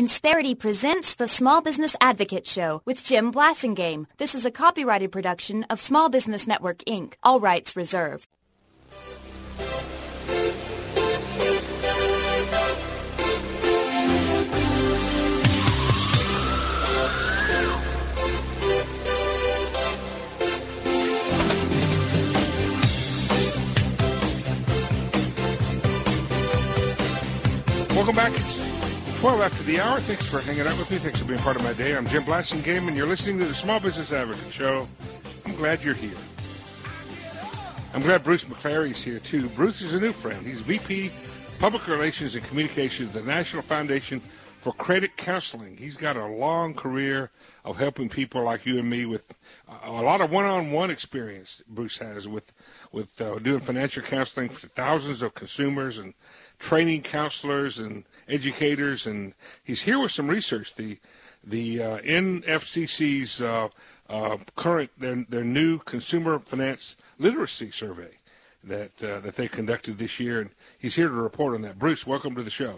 Insperity presents the Small Business Advocate Show with Jim Blasingame. This is a copyrighted production of Small Business Network, Inc., all rights reserved. Welcome back. It's 12 after the hour. Thanks for hanging out with me. Thanks for being part of my day. I'm Jim Blasingame, and you're listening to the Small Business Advocate Show. I'm glad you're here. I'm glad Bruce McClary's here, too. Bruce is a new friend. He's VP Public Relations and Communications at the National Foundation for Credit Counseling. He's got a long career of helping people like you and me with a lot of one-on-one experience Bruce has with doing financial counseling for thousands of consumers and training counselors and educators, and he's here with some research. The NFCC's current their new consumer finance literacy survey that they conducted this year, and he's here to report on that. Bruce, welcome to the show.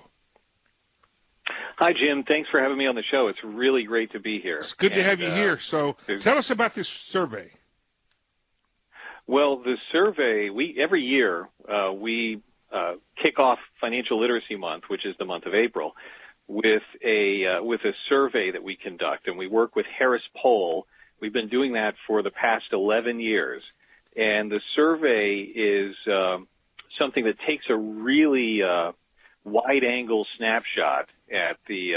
Hi, Jim. Thanks for having me on the show. It's really great to be here. It's good to have you here. So tell us about this survey. Well, the survey, every year we kick off Financial Literacy Month, which is the month of April, with a survey that we conduct, and we work with Harris Poll. We've been doing that for the past 11 years, and the survey is something that takes a really wide-angle snapshot at the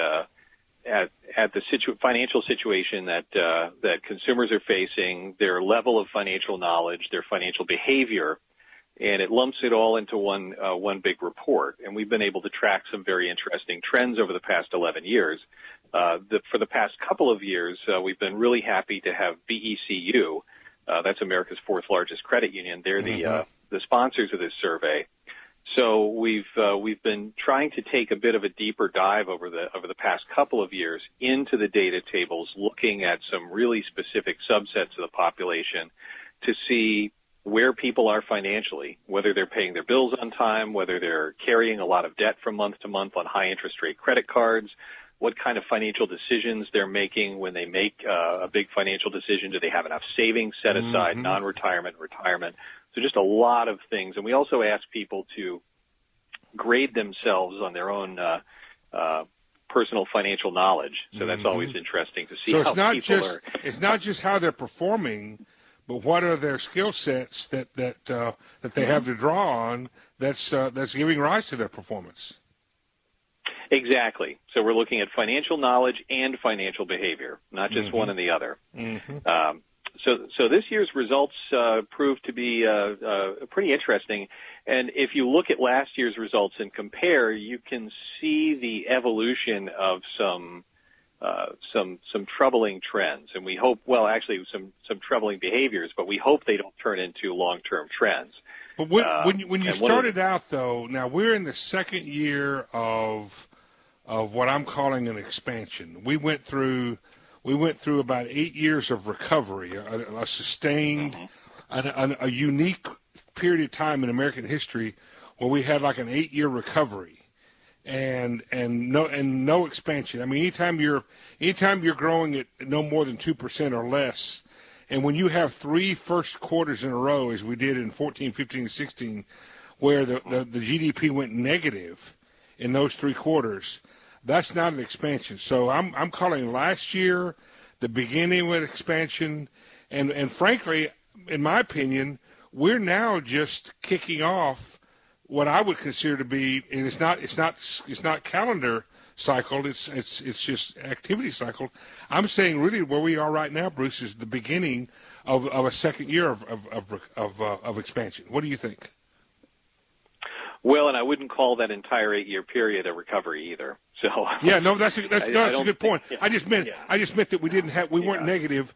financial situation that consumers are facing, their level of financial knowledge, their financial behavior, and it lumps it all into one big report. And we've been able to track some very interesting trends over the past 11 years. For the past couple of years, we've been really happy to have BECU, that's America's fourth largest credit union. They're the sponsors of this survey. So we've been trying to take a bit of a deeper dive over the past couple of years into the data tables, looking at some really specific subsets of the population to see where people are financially, whether they're paying their bills on time, whether they're carrying a lot of debt from month to month on high interest rate credit cards, what kind of financial decisions they're making when they make a big financial decision. Do they have enough savings set aside, non-retirement, retirement? So just a lot of things. And we also ask people to grade themselves on their own personal financial knowledge. So that's always interesting to see how people are. It's not just how they're performing, but what are their skill sets that they have to draw on that's giving rise to their performance. Exactly. So we're looking at financial knowledge and financial behavior, not just one and the other. So this year's results proved to be pretty interesting. And if you look at last year's results and compare, you can see the evolution of some troubling trends. And we hope, some troubling behaviors, but we hope they don't turn into long-term trends. But when you started out, though, now we're in the second year of what I'm calling an expansion. We went through about 8 years of recovery, a sustained, a unique period of time in American history where we had like an 8-year recovery, and no expansion. I mean, anytime you're growing at no more than 2% or less, and when you have 3 first quarters in a row, as we did in 14, 15, 16, where the GDP went negative in those 3 quarters. That's not an expansion. So I'm calling last year the beginning of an expansion, and frankly, in my opinion, we're now just kicking off what I would consider to be, and it's not calendar cycle. It's just activity cycle. I'm saying really where we are right now, Bruce, is the beginning of a second year of expansion. What do you think? Well, and I wouldn't call that entire 8-year period a recovery either. So yeah, no, that's a good point. I just meant that we weren't negative.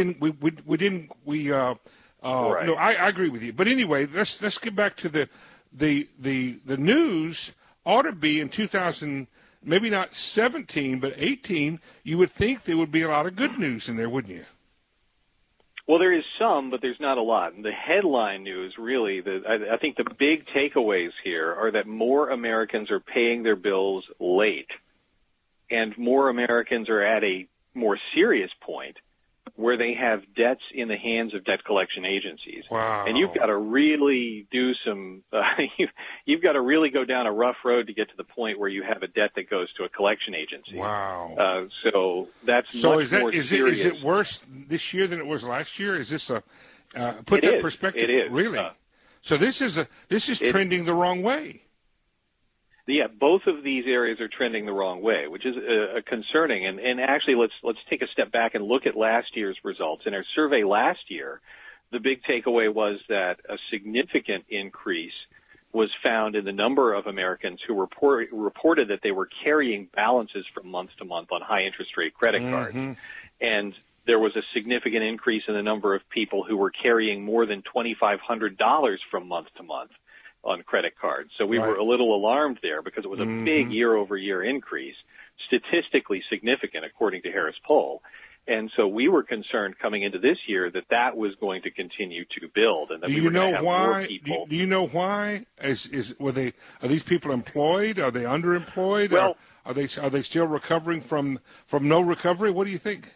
No, I agree with you. But anyway, let's get back to the news. Ought to be in 2000, maybe not 17, but 18. You would think there would be a lot of good news in there, wouldn't you? Well, there is some, but there's not a lot. And the headline news, really, I think the big takeaways here are that more Americans are paying their bills late. and more Americans are at a more serious point where they have debts in the hands of debt collection agencies. Wow. And you've got to really do some, you've got to really go down a rough road to get to the point where you have a debt that goes to a collection agency. Wow. So that's so much more serious. Is it worse this year than it was last year? Is this put that perspective? It is. Really? So this is trending the wrong way. Yeah, both of these areas are trending the wrong way, which is concerning. And actually, let's take a step back and look at last year's results. In our survey last year, the big takeaway was that a significant increase was found in the number of Americans who reported that they were carrying balances from month to month on high interest rate credit cards. And there was a significant increase in the number of people who were carrying more than $2,500 from month to month on credit cards. So we were a little alarmed there because it was a big year-over-year increase, statistically significant according to Harris Poll. And so we were concerned coming into this year that that was going to continue to build, and that we were going to have more people. Do you know why? Are these people employed? Are they underemployed? Well, are they still recovering from no recovery? What do you think?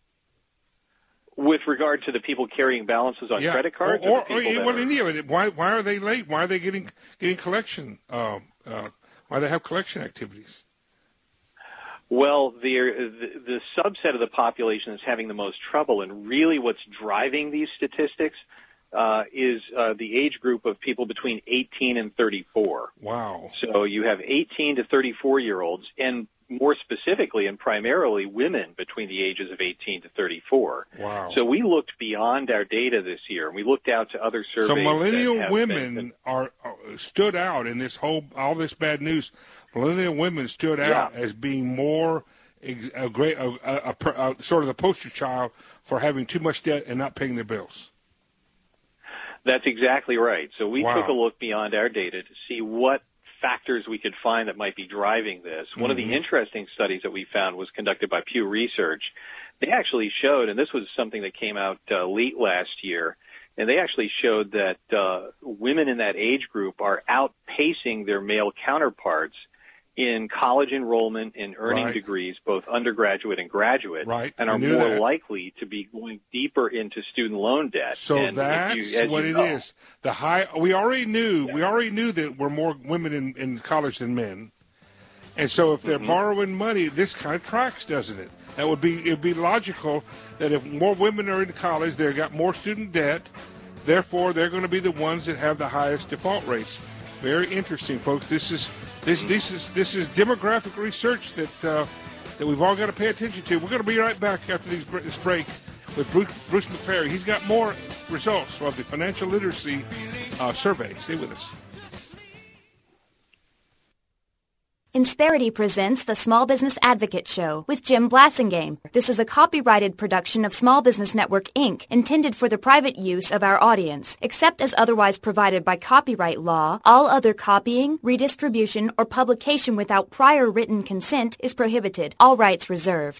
With regard to the people carrying balances on credit cards, why are they late? Why are they getting collection? Why they have collection activities? Well, the subset of the population that's having the most trouble, and really what's driving these statistics, is the age group of people between 18 and 34. Wow. So you have 18 to 34-year-olds, and more specifically and primarily women between the ages of 18 to 34. Wow. So we looked beyond our data this year, and we looked out to other surveys. So millennial women stood out in all this bad news. Millennial women stood out as being more sort of the poster child for having too much debt and not paying their bills. That's exactly right. So we took a look beyond our data to see what factors we could find that might be driving this. One of the interesting studies that we found was conducted by Pew Research. They actually showed, and this was something that came out late last year, and they actually showed that women in that age group are outpacing their male counterparts in college enrollment and earning degrees, both undergraduate and graduate, and are more likely to be going deeper into student loan debt. So that's what it is. We already knew that we're more women in college than men, and so if they're borrowing money, this kind of tracks, doesn't it? It'd be logical that if more women are in college, they've got more student debt, therefore they're going to be the ones that have the highest default rates. Very interesting, folks. This is demographic research that we've all got to pay attention to. We're going to be right back after this break with Bruce McClary. He's got more results of the financial literacy survey. Stay with us. Insperity presents the Small Business Advocate Show with Jim Blasingame. This is a copyrighted production of Small Business Network, Inc., intended for the private use of our audience. Except as otherwise provided by copyright law, all other copying, redistribution, or publication without prior written consent is prohibited. All rights reserved.